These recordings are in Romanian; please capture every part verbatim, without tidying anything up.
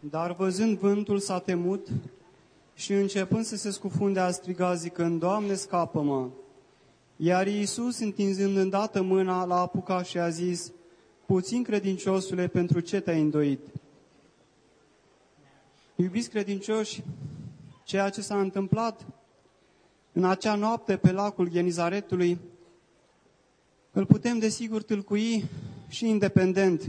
Dar văzând vântul s-a temut și începând să se scufunde a striga zicând, Doamne, scapă-mă! Iar Iisus, întinzând îndată mâna, l-a apucat și a zis, puțin credinciosule, pentru ce te-ai îndoit? Iubiți credincioși, ceea ce s-a întâmplat în acea noapte pe lacul Genizaretului, îl putem desigur tâlcui și independent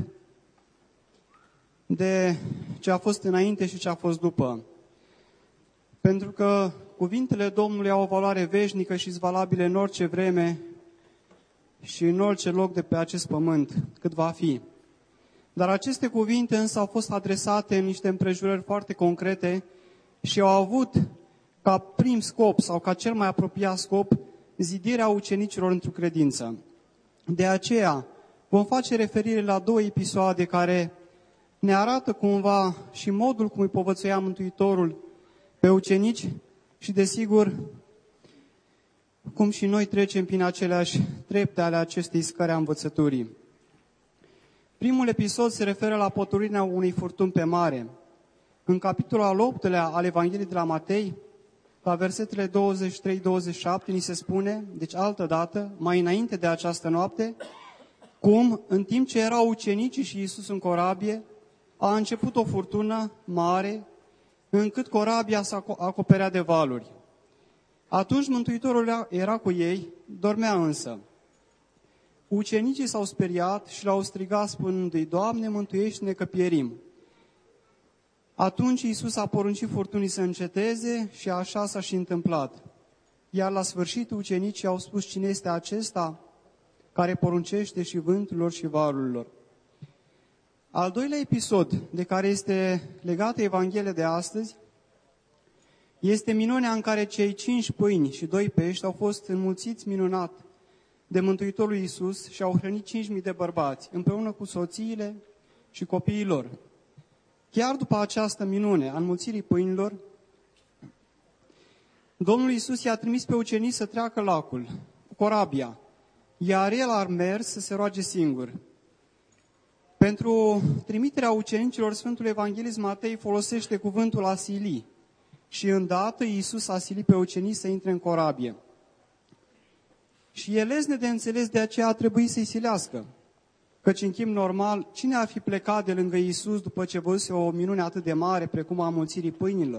de ce a fost înainte și ce a fost după. Pentru că cuvintele Domnului au o valoare veșnică și valabile în orice vreme și în orice loc de pe acest pământ, cât va fi. Dar aceste cuvinte însă au fost adresate în niște împrejurări foarte concrete și au avut ca prim scop sau ca cel mai apropiat scop zidirea ucenicilor într-o credință. De aceea vom face referire la două episoade care ne arată cumva și modul cum îi povățuia Mântuitorul pe ucenici și, desigur, cum și noi trecem prin aceleași trepte ale acestei scări a învățăturii. Primul episod se referă la potolirea unei furtuni pe mare. În capitolul al optulea al Evangheliei de la Matei, la versetele douăzeci și trei douăzeci și șapte, ni se spune, deci altă dată, mai înainte de această noapte, cum, în timp ce erau ucenicii și Iisus în corabie, a început o furtună mare, încât corabia se acoperea de valuri. Atunci Mântuitorul era cu ei, dormea însă. Ucenicii s-au speriat și l-au strigat spunându-i, Doamne, mântuiește-ne că pierim. Atunci Iisus a poruncit furtunii să înceteze și așa s-a și întâmplat. Iar la sfârșit ucenicii au spus, cine este acesta care poruncește și vânturilor și valurilor? Al doilea episod de care este legată Evanghelia de astăzi este minunea în care cei cinci pâini și doi pești au fost înmulțiți minunat de Mântuitorul Iisus și au hrănit cinci mii de bărbați, împreună cu soțiile și copiii lor. Chiar după această minune a înmulțirii pâinilor, Domnul Iisus i-a trimis pe ucenici să treacă lacul cu corabia, iar el a mers să se roage singur. Pentru trimiterea ucenicilor, Sfântul Evanghelist Matei folosește cuvântul a sili și îndată Iisus a silit pe ucenici să intre în corabie. Și e lezne de înțeles, de aceea a trebuit să-i silească. Căci în chip normal, cine ar fi plecat de lângă Iisus după ce văzuse o minune atât de mare precum a înmulțirii pâinilor?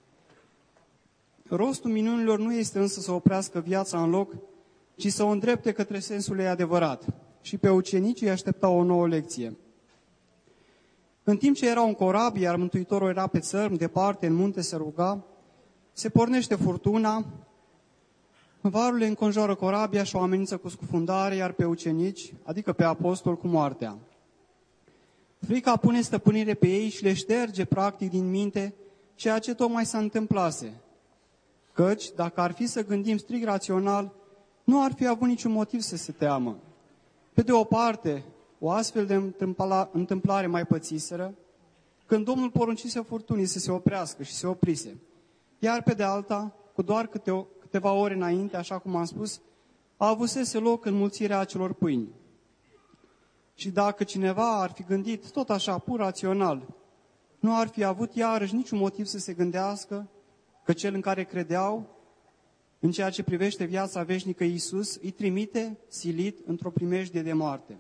Rostul minunilor nu este însă să oprească viața în loc, ci să o îndrepte către sensul ei adevărat. Și pe ucenicii îi aștepta o nouă lecție. În timp ce erau în corabie, iar Mântuitorul era pe țărm, departe, în munte se ruga, se pornește furtuna, valurile înconjoară corabia și o amenință cu scufundare, iar pe ucenici, adică pe apostol, cu moartea. Frica pune stăpânire pe ei și le șterge practic din minte ceea ce tocmai s-a întâmplase. Căci, dacă ar fi să gândim strict rațional, nu ar fi avut niciun motiv să se teamă. Pe de o parte, o astfel de întâmplare mai pățiseră, când Domnul poruncise furtunii să se oprească și se oprise. Iar pe de alta, cu doar câte o, câteva ore înainte, așa cum am spus, a avusese loc înmulțirea acelor pâini. Și dacă cineva ar fi gândit tot așa, pur rațional, nu ar fi avut iarăși niciun motiv să se gândească că cel în care credeau, în ceea ce privește viața veșnică, Iisus îi trimite silit într-o primejdie de moarte.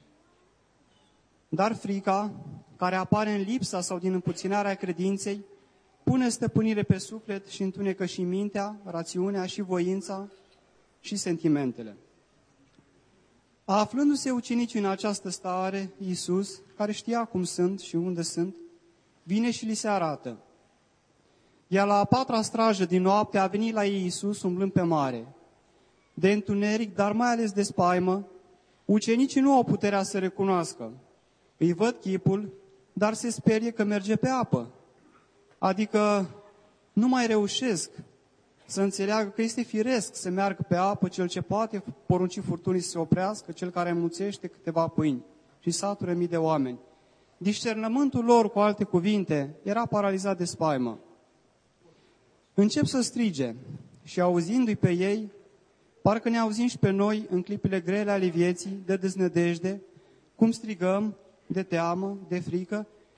Dar frica, care apare în lipsa sau din împuținarea credinței, pune stăpânire pe suflet și întunecă și mintea, rațiunea și voința și sentimentele. Aflându-se ucenicii în această stare, Iisus, care știa cum sunt și unde sunt, vine și li se arată. Iar la a patra strajă din noapte a venit la ei Iisus umblând pe mare. De întuneric, dar mai ales de spaimă, ucenicii nu au puterea să recunoască. Îi văd chipul, dar se sperie că merge pe apă. Adică nu mai reușesc să înțeleagă că este firesc să meargă pe apă cel ce poate porunci furtunii să se oprească, cel care înmulțește câteva pâini și satură mii de oameni. Discernământul lor, cu alte cuvinte, era paralizat de spaimă. Încep să strige și auzindu-i pe ei, parcă ne auzim și pe noi în clipile grele ale vieții, de deznădejde, cum strigăm, de teamă, de frică,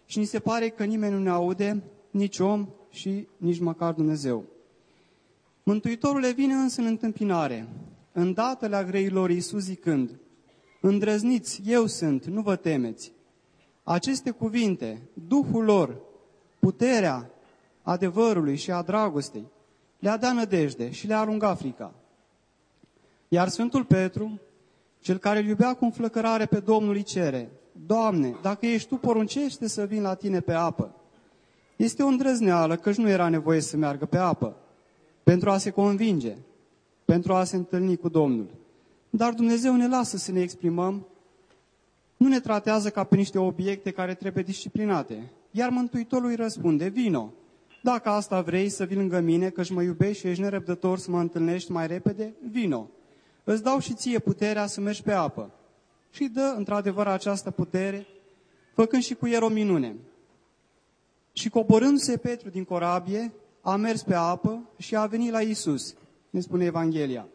și ni se pare că nimeni nu ne aude, nici om și nici măcar Dumnezeu. Mântuitorul vine însă în întâmpinare, îndată la greilor Iisus zicând: îndrăzniți, eu sunt, nu vă temeți. Aceste cuvinte, Duhul lor, puterea adevărului și a dragostei, le-a dat nădejde și le-a alungat frica. Iar Sfântul Petru, cel care îl iubea cu înflăcărare pe Domnul, îi cere: Doamne, dacă ești Tu, poruncește să vin la Tine pe apă. Este o îndrăzneală, căci nu era nevoie să meargă pe apă, pentru a se convinge, pentru a se întâlni cu Domnul. Dar Dumnezeu ne lasă să ne exprimăm, nu ne tratează ca pe niște obiecte care trebuie disciplinate. Iar Mântuitorul îi răspunde: vino, dacă asta vrei să vii lângă mine, căci mă iubești și ești nerăbdător să mă întâlnești mai repede, vino. Îți dau și ție puterea să mergi pe apă. Și dă într-adevăr această putere, făcând și cu el o minune. Și coborându-se Petru din corabie, a mers pe apă și a venit la Iisus, ne spune Evanghelia.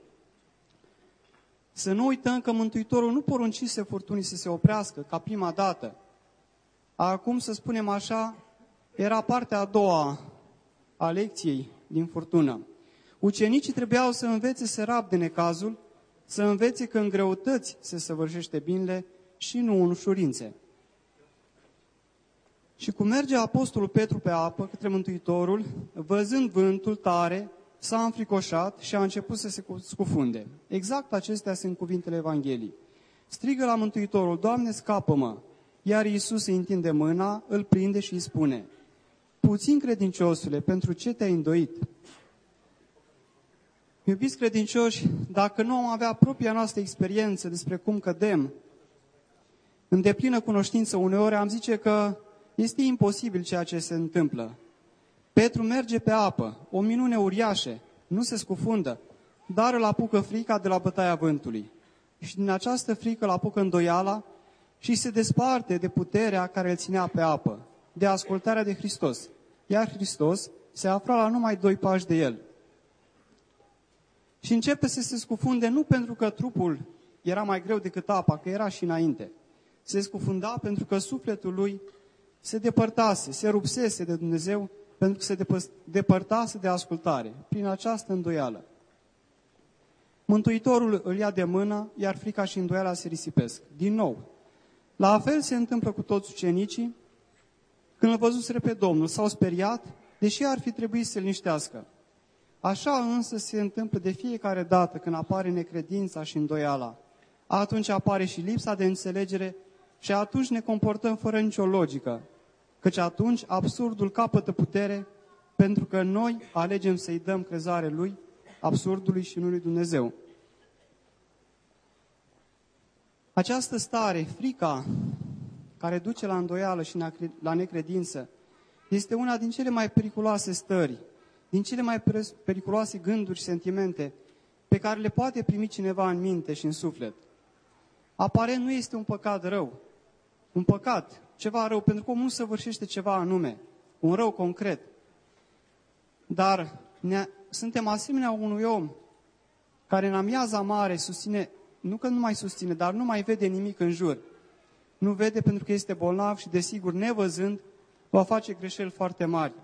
Să nu uităm că Mântuitorul nu poruncise furtunii să se oprească ca prima dată. Acum, să spunem așa, era partea a doua a lecției din furtună. Ucenicii trebuiau să învețe să rabde necazul, să învețe că în greutăți se săvârșește binele și nu în ușurințe. Și cum merge apostolul Petru pe apă către Mântuitorul, văzând vântul tare, s-a înfricoșat și a început să se scufunde. Exact acestea sunt cuvintele Evangheliei. Strigă la Mântuitorul: Doamne, scapă-mă! Iar Iisus îi întinde mâna, îl prinde și îi spune: puțin credinciosule, pentru ce te-ai îndoit? Iubiți credincioși, dacă nu am avea propria noastră experiență despre cum cădem, în deplină cunoștință uneori am zice că este imposibil ceea ce se întâmplă. Petru merge pe apă, o minune uriașă, nu se scufundă, dar îl apucă frica de la bătaia vântului. Și din această frică îl apucă îndoiala și se desparte de puterea care îl ținea pe apă, de ascultarea de Hristos. Iar Hristos se afla la numai doi pași de el. Și începe să se scufunde nu pentru că trupul era mai greu decât apa, că era și înainte. Se scufunda pentru că sufletul lui se depărtase, se rupsese de Dumnezeu, pentru că se depărtase de ascultare, prin această îndoială. Mântuitorul îl ia de mână, iar frica și îndoiala se risipesc. Din nou, la fel se întâmplă cu toți ucenicii. Când îl văzuseră pe Domnul, s-au speriat, deși ar fi trebuit să-l liniștească. Așa însă se întâmplă de fiecare dată când apare necredința și îndoiala. Atunci apare și lipsa de înțelegere și atunci ne comportăm fără nicio logică, căci atunci absurdul capătă putere, pentru că noi alegem să-i dăm crezare lui, absurdului și nu lui Dumnezeu. Această stare, frica, care duce la îndoială și la necredință, este una din cele mai periculoase stări, din cele mai periculoase gânduri și sentimente pe care le poate primi cineva în minte și în suflet. Aparent nu este un păcat rău, un păcat, ceva rău, pentru că omul nu săvârșește ceva anume, un rău concret. Dar ne, suntem asemenea unui om care în amiaza mare susține, nu că nu mai susține, dar nu mai vede nimic în jur. Nu vede pentru că este bolnav și, desigur, nevăzând, va face greșeli foarte mari.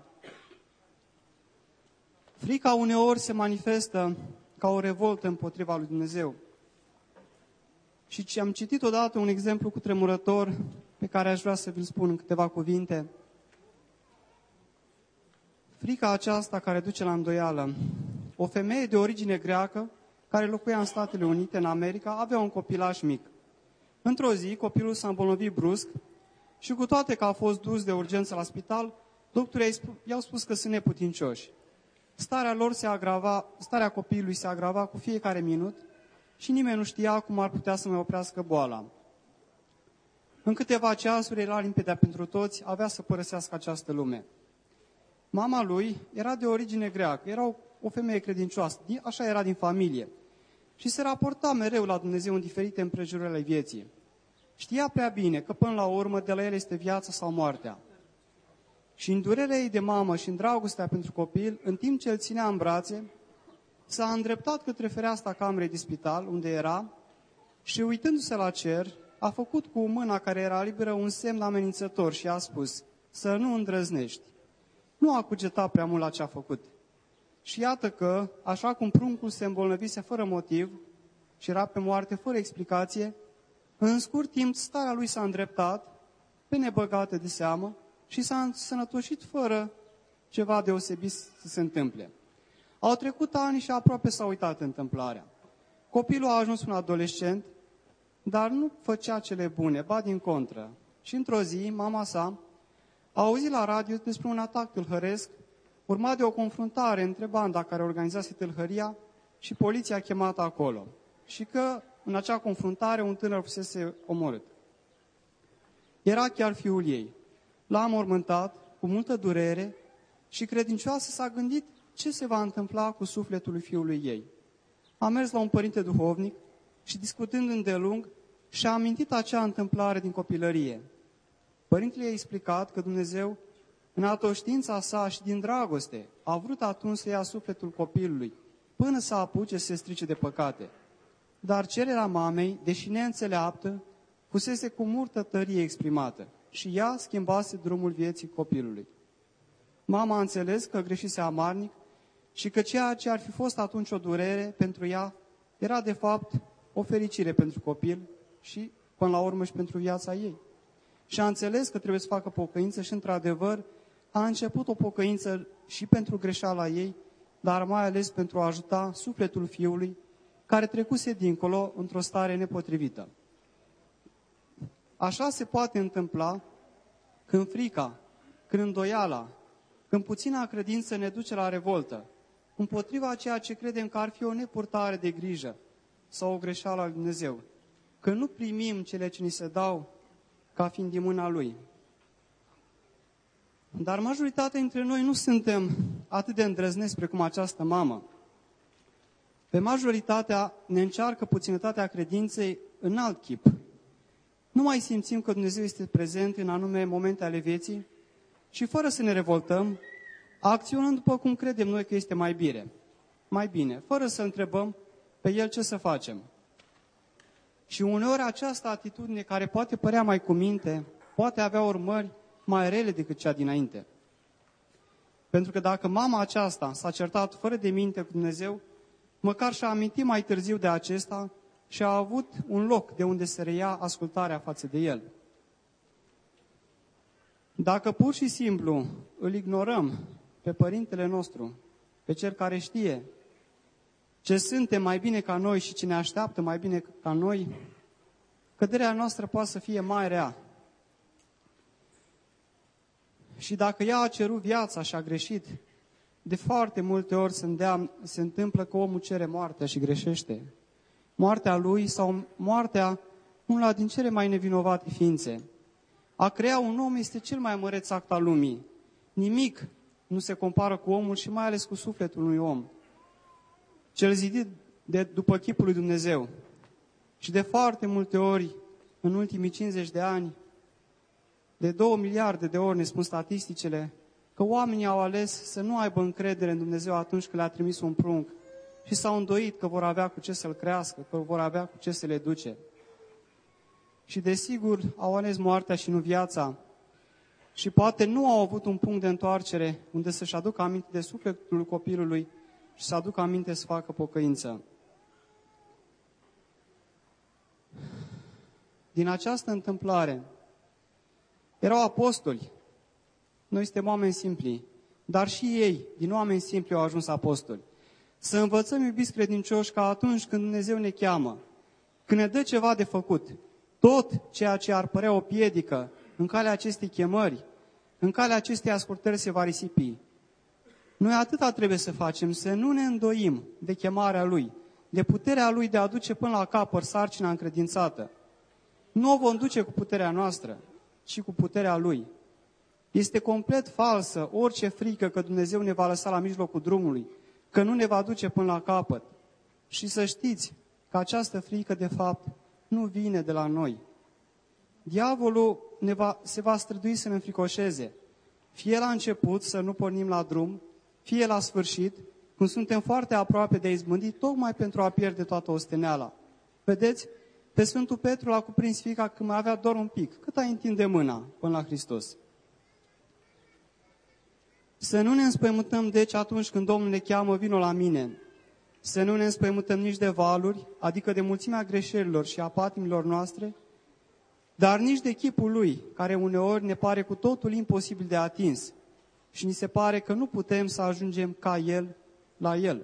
Frica uneori se manifestă ca o revoltă împotriva lui Dumnezeu. Și am citit odată un exemplu cutremurător pe care aș vrea să vi-l spun în câteva cuvinte. Frica aceasta care duce la îndoială. O femeie de origine greacă, care locuia în Statele Unite, în America, avea un copilaș mic. Într-o zi, copilul s-a îmbolnăvit brusc și cu toate că a fost dus de urgență la spital, doctorii i-au spus că sunt neputincioși. Starea lor se agrava, starea copilului se agrava cu fiecare minut și nimeni nu știa cum ar putea să mai oprească boala. În câteva ceasuri era limpedea pentru toți, avea să părăsească această lume. Mama lui era de origine greacă, era o, o femeie credincioasă, așa era din familie. Și se raporta mereu la Dumnezeu în diferite împrejurări ale vieții. Știa prea bine că până la urmă de la el este viața sau moartea. Și în durerea ei de mamă și în dragostea pentru copil, în timp ce îl ținea în brațe, s-a îndreptat către fereastra camerei de spital, unde era, și uitându-se la cer, a făcut cu mâna care era liberă un semn amenințător și a spus: să nu îndrăznești. Nu a cugetat prea mult la ce a făcut. Și iată că, așa cum pruncul se îmbolnăvise fără motiv și era pe moarte fără explicație, în scurt timp starea lui s-a îndreptat, pe nebăgate de seamă, și s-a însănătoșit fără ceva deosebit să se întâmple. Au trecut ani și aproape s-a uitat întâmplarea. Copilul a ajuns un adolescent, dar nu făcea cele bune, ba din contră. Și într-o zi, mama sa a auzit la radio despre un atac tâlhăresc, urmat de o confruntare între banda care organizase tâlhăria și poliția chemată acolo. Și că în acea confruntare un tânăr fusese omorât. Era chiar fiul ei. L-a înmormântat cu multă durere și credincioasă s-a gândit ce se va întâmpla cu sufletul lui fiului ei. A mers la un părinte duhovnic și, discutând îndelung, și-a amintit acea întâmplare din copilărie. Părintele i-a explicat că Dumnezeu, în atoștiința sa și din dragoste, a vrut atunci să ia sufletul copilului, până să apuce să se strice de păcate. Dar cererea mamei, deși neînțeleaptă, fusese cu multă tărie exprimată și ea schimbase drumul vieții copilului. Mama a înțeles că greșise amarnic și că ceea ce ar fi fost atunci o durere pentru ea era de fapt o fericire pentru copil și, până la urmă, și pentru viața ei. Și a înțeles că trebuie să facă pocăință și, într-adevăr, a început o pocăință și pentru greșeala ei, dar mai ales pentru a ajuta sufletul fiului, care trecuse dincolo într-o stare nepotrivită. Așa se poate întâmpla când frica, când îndoiala, când puțina credință ne duce la revoltă, împotriva ceea ce credem că ar fi o nepurtare de grijă sau o greșeală a lui Dumnezeu, că nu primim cele ce ni se dau ca fiind din mâna Lui. Dar majoritatea dintre noi nu suntem atât de îndrăzneți precum această mamă. Pe majoritatea ne încearcă puținătatea credinței în alt chip. Nu mai simțim că Dumnezeu este prezent în anume momente ale vieții și fără să ne revoltăm, acționăm după cum credem noi că este mai bine, mai bine, fără să întrebăm pe El ce să facem. Și uneori această atitudine, care poate părea mai cu minte, poate avea urmări mai rele decât cea dinainte. Pentru că dacă mama aceasta s-a certat fără de minte cu Dumnezeu, măcar și-a amintit mai târziu de acesta și a avut un loc de unde se reia ascultarea față de El. Dacă pur și simplu îl ignorăm pe Părintele nostru, pe Cel care știe ce suntem mai bine ca noi și ce ne așteaptă mai bine ca noi, căderea noastră poate să fie mai rea. Și dacă ea a cerut viața și a greșit, de foarte multe ori se, îndeam, se întâmplă că omul cere moartea și greșește. Moartea lui sau moartea una din cele mai nevinovate ființe. A crea un om este cel mai măreț act al lumii. Nimic nu se compară cu omul și mai ales cu sufletul unui om. Cel zidit de după chipul lui Dumnezeu. Și de foarte multe ori, în ultimii cincizeci de ani, de două miliarde de ori ne spun statisticile, că oamenii au ales să nu aibă încredere în Dumnezeu atunci când le-a trimis un prunc și s-au îndoit că vor avea cu ce să-l crească, că vor avea cu ce să le duce. Și desigur au ales moartea și nu viața și poate nu au avut un punct de întoarcere unde să-și aducă aminte de sufletul copilului și să aducă aminte să facă pocăință. Din această întâmplare erau apostoli. Noi suntem oameni simpli, dar și ei, din oameni simpli, au ajuns apostoli. Să învățăm, iubiți credincioși, că atunci când Dumnezeu ne cheamă, când ne dă ceva de făcut, tot ceea ce ar părea o piedică în calea acestei chemări, în calea acestei ascultări se va risipi. Noi atâta trebuie să facem, să nu ne îndoim de chemarea Lui, de puterea Lui de a duce până la capăt sarcina încredințată. Nu o vom duce cu puterea noastră, ci cu puterea Lui. Este complet falsă orice frică că Dumnezeu ne va lăsa la mijlocul drumului, că nu ne va duce până la capăt. Și să știți că această frică, de fapt, nu vine de la noi. Diavolul ne va, se va strădui să ne înfricoșeze, fie la început să nu pornim la drum, fie la sfârșit, când suntem foarte aproape de a izbândi, tocmai pentru a pierde toată osteneala. Vedeți? Pe Sfântul Petru l-a cuprins frica când mai avea doar un pic. Cât a întinde mâna până la Hristos? Să nu ne înspăimântăm, deci, atunci când Domnul ne cheamă, vino la mine. Să nu ne înspăimântăm nici de valuri, adică de mulțimea greșelilor și a patimilor noastre, dar nici de chipul Lui, care uneori ne pare cu totul imposibil de atins și ni se pare că nu putem să ajungem ca El la El.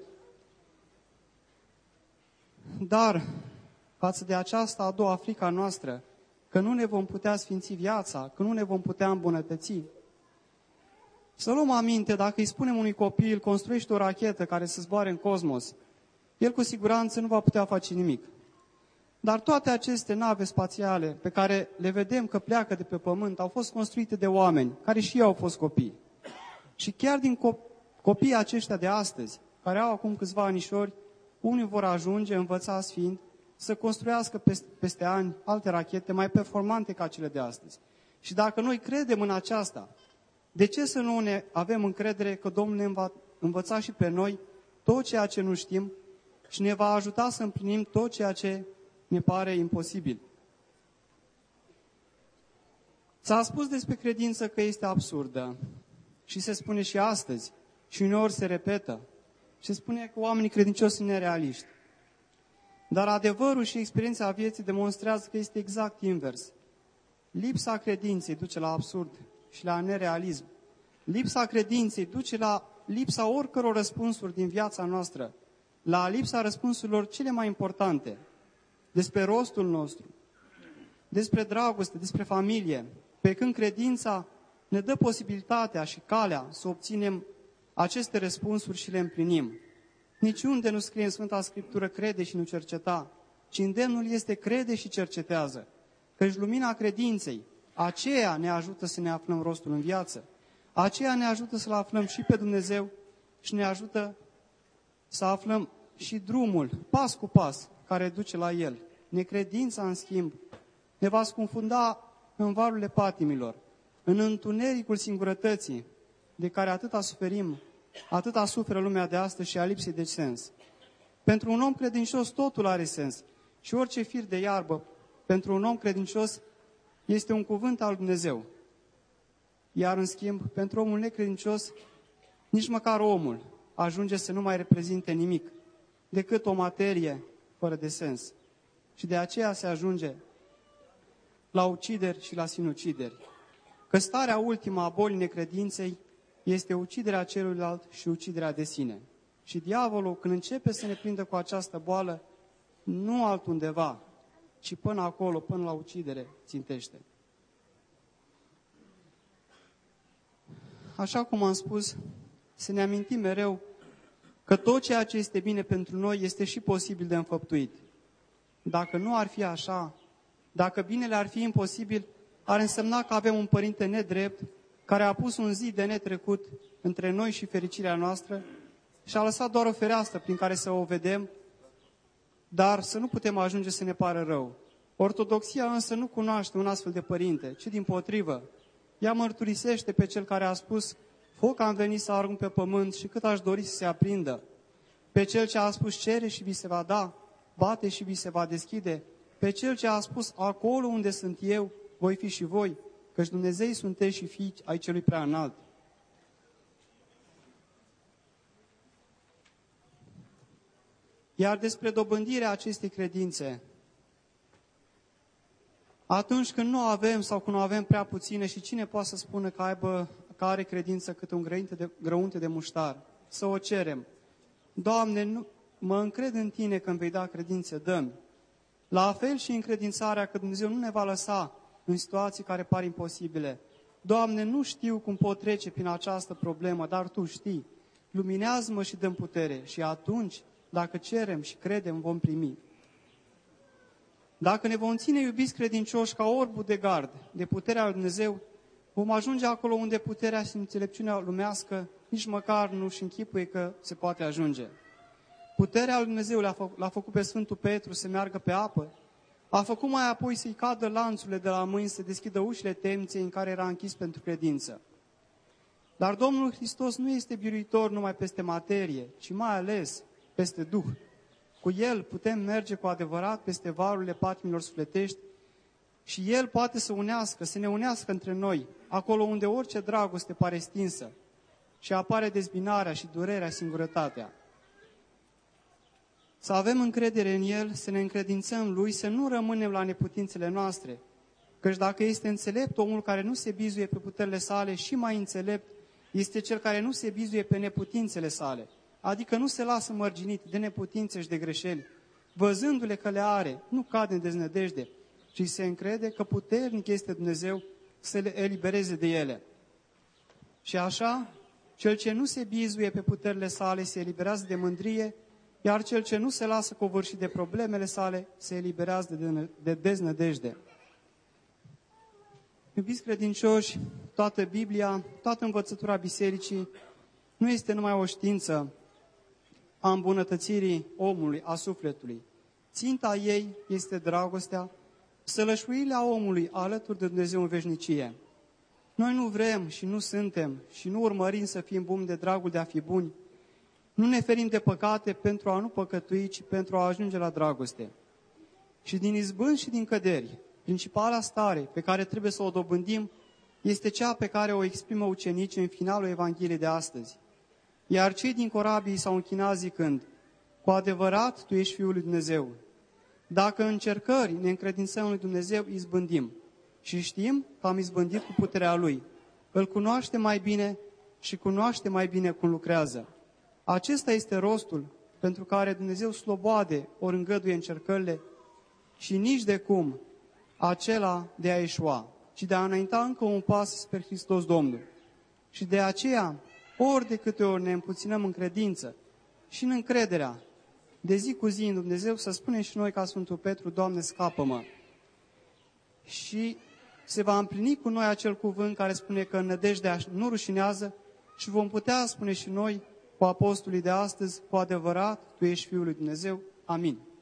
Dar, față de aceasta a doua frica noastră, că nu ne vom putea sfinți viața, că nu ne vom putea îmbunătăți, să luăm aminte, dacă îi spunem unui copil, construiește o rachetă care să zboare în cosmos, el cu siguranță nu va putea face nimic. Dar toate aceste nave spațiale pe care le vedem că pleacă de pe pământ au fost construite de oameni, care și ei au fost copii. Și chiar din cop- copiii aceștia de astăzi, care au acum câțiva anișori, unii vor ajunge, învățați fiind, să construiască peste, peste ani alte rachete mai performante ca cele de astăzi. Și dacă noi credem în aceasta, de ce să nu ne avem încredere că Domnul ne va învăța și pe noi tot ceea ce nu știm și ne va ajuta să împlinim tot ceea ce ne pare imposibil? S-a spus despre credință că este absurdă și se spune și astăzi și uneori se repetă și se spune că oamenii credincioși sunt nerealiști. Dar adevărul și experiența vieții demonstrează că este exact invers. Lipsa credinței duce la absurd și la nerealism. Lipsa credinței duce la lipsa oricăror răspunsuri din viața noastră, la lipsa răspunsurilor cele mai importante, despre rostul nostru, despre dragoste, despre familie, pe când credința ne dă posibilitatea și calea să obținem aceste răspunsuri și le împlinim. Niciunde nu scrie în Sfânta Scriptură crede și nu cerceta, ci îndemnul este crede și cercetează, căci lumina credinței, aceea ne ajută să ne aflăm rostul în viață, aceea ne ajută să-L aflăm și pe Dumnezeu și ne ajută să aflăm și drumul, pas cu pas, care duce la El. Necredința, în schimb, ne va scufunda în valurile patimilor, în întunericul singurătății, de care atâta suferim, atâta suferă lumea de astăzi și a lipsei de sens. Pentru un om credincios totul are sens și orice fir de iarbă, pentru un om credincios, este un cuvânt al Dumnezeu. Iar, în schimb, pentru omul necredincios, nici măcar omul ajunge să nu mai reprezinte nimic, decât o materie fără de sens. Și de aceea se ajunge la ucideri și la sinucideri. Că starea ultimă a bolii necredinței este uciderea celuilalt și uciderea de sine. Și diavolul, când începe să ne prindă cu această boală, nu altundeva, ci până acolo, până la ucidere, țintește. Așa cum am spus, să ne amintim mereu că tot ceea ce este bine pentru noi este și posibil de înfăptuit. Dacă nu ar fi așa, dacă binele ar fi imposibil, ar însemna că avem un părinte nedrept care a pus un zid de netrecut între noi și fericirea noastră și a lăsat doar o fereastră prin care să o vedem, dar să nu putem ajunge să ne pară rău. Ortodoxia însă nu cunoaște un astfel de părinte, ci dimpotrivă. Ea mărturisește pe cel care a spus: foc am venit să arunc pe pământ și cât aș dori să se aprindă. Pe cel ce a spus: cere și vi se va da, bate și vi se va deschide. Pe cel ce a spus: acolo unde sunt eu, voi fi și voi, căci Dumnezei sunteți și fii ai celui prea înalt. Iar despre dobândirea acestei credințe, atunci când nu avem sau când nu avem prea puține, și cine poate să spună că, aibă, că are credință cât un grăunte de, grăunte de muștar, să o cerem. Doamne, nu, mă încred în Tine că îmi vei da credință, dă-mi. La fel și încredințarea că Dumnezeu nu ne va lăsa în situații care par imposibile. Doamne, nu știu cum pot trece prin această problemă, dar Tu știi. Luminează-mă și dă-mi putere. Și atunci, dacă cerem și credem, vom primi. Dacă ne vom ține, iubiți credincioși, ca orbul de gard de puterea lui Dumnezeu, vom ajunge acolo unde puterea și înțelepciunea lumească nici măcar nu-și închipuie că se poate ajunge. Puterea lui Dumnezeu l-a, fă, l-a făcut pe Sfântul Petru să meargă pe apă, a făcut mai apoi să-i cadă lanțurile de la mâini, să deschidă ușile temniței în care era închis pentru credință. Dar Domnul Hristos nu este biruitor numai peste materie, ci mai ales peste Duh. Cu El putem merge cu adevărat peste valurile patimilor sufletești și El poate să unească, să ne unească între noi, acolo unde orice dragoste pare stinsă. și apare dezbinarea și durerea, singurătatea. Să avem încredere în El, să ne încredințăm Lui, să nu rămânem la neputințele noastre. Căci dacă este înțelept omul care nu se bizuie pe puterile sale, și mai înțelept este cel care nu se bizuie pe neputințele sale, adică nu se lasă mărginit de neputințe și de greșeli. Văzându-le că le are, nu cade în deznădejde, ci se încrede că puternic este Dumnezeu să le elibereze de ele. Și așa, cel ce nu se bizuie pe puterile sale se eliberează de mândrie, iar cel ce nu se lasă covârșit de problemele sale se eliberează de deznădejde. Iubiți credincioși, toată Biblia, toată învățătura bisericii nu este numai o știință a îmbunătățirii omului, a sufletului. Ținta ei este dragostea, sălășuirea omului alături de Dumnezeu în veșnicie. Noi nu vrem și nu suntem și nu urmărim să fim buni de dragul de a fi buni. Nu ne ferim de păcate pentru a nu păcătui, ci pentru a ajunge la dragoste. Și din izbând și din căderi, principala stare pe care trebuie să o dobândim este cea pe care o exprimă ucenicii în finalul Evangheliei de astăzi. Iar cei din corabii s-au închinat zicând: cu adevărat, Tu ești Fiul lui Dumnezeu. Dacă în încercări ne încredințăm lui Dumnezeu, izbândim. Și știm că am izbândit cu puterea Lui. Îl cunoaște mai bine și cunoaște mai bine cum lucrează. Acesta este rostul pentru care Dumnezeu sloboade ori îngăduie încercările și nici de cum acela de a eșua, ci de a înainta încă un pas spre Hristos Domnul. Și de aceea, ori de câte ori ne împuținăm în credință și în încrederea de zi cu zi în Dumnezeu, să spunem și noi ca Sfântul Petru: Doamne, scapă-mă! Și se va împlini cu noi acel cuvânt care spune că nădejdea nu rușinează și vom putea spune și noi cu apostolii de astăzi: cu adevărat, Tu ești Fiul lui Dumnezeu. Amin.